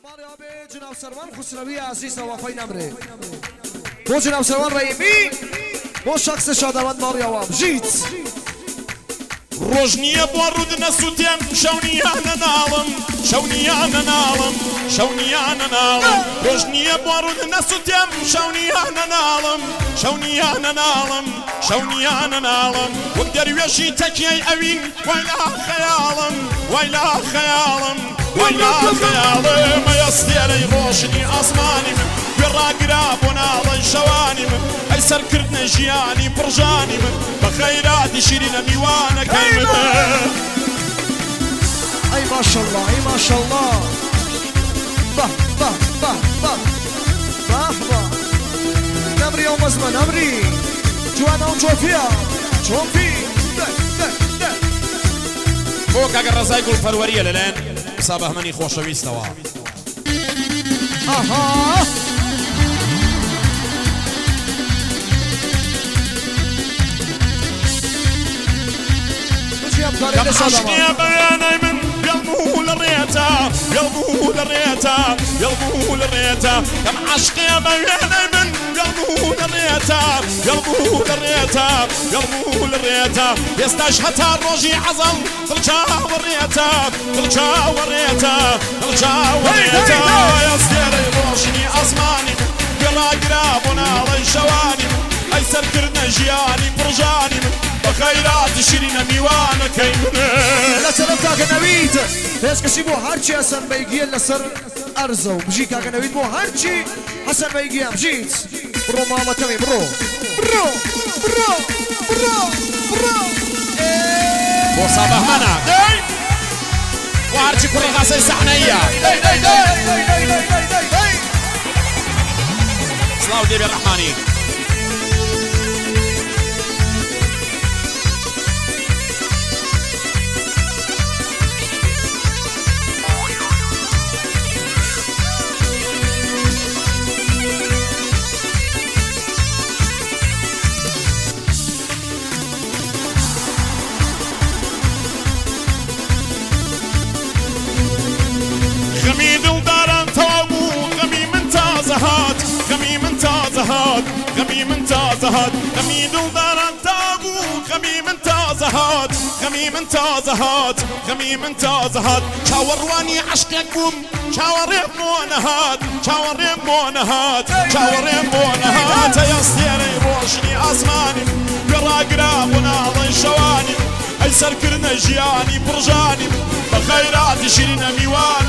مرحبا جناب سروان خسروی عزیز وفای نمره بو جناب سروان رحیمی بو شخص شادوند ماریوام جیت روجنية بورد نسوتين شونيانا نالم شونيانا نالم شونيانا نالم روجنية بورد نسوتين شونيانا نالم شونيانا نالم شونيانا نالم وقدر ويشي تكي أوين ويلا خيالم ويلا خيالم ويلا خيالم يستيري روشني أسماني براقراب ونالن شواني أي سركرتنا جياني برجاني بخيرات شيرين ميوانا كيمنا اي ما شاء الله اي ما شاء الله به به به به به به نمري يوم زمان نمري جوانا وجوفيا جوفي ده ده ده فوق اگر رزاي قول فرورية للان صابه مني خوشويستوا اها عشقي بياني من قلبه للريتا قلبه للريتا قلبه للريتا كم عشقي بياني من قلبه للريتا قلبه للريتا قلبه للريتا يستشهد الرجي عزل طلجا وريتا طلجا وريتا طلجا وريتا يستيري روشني أزماني قرا قرابنا ضيشواني أيسر كرنا جياني برجاني بخيرات شيرين ميوانا كيمنا لا سلامتك نويد ليش كسيبو هارشي حسن بيجي لسر أرزو بجيك أنا نويد مو هارشي حسن بيجي بجيت برو ماما تمي برو برو برو برو برو بو صابه منا وهارشي كوري غاسي سحنية صلاو ديبي الرحماني غمي دلداران توابو غمي من تازهات غمي من تازهات غمي من تازهات غمي دلداران توابو غمي من تازهات غمي من تازهات غمي من تازهات شاورواني عشقكم شاوريم مونهات شاوريم مونهات شاوريم مونهات يستيري روشني أزماني قرا وناضي شواني أيسر كرنا جياني برجاني بخيرات شيرين ميواني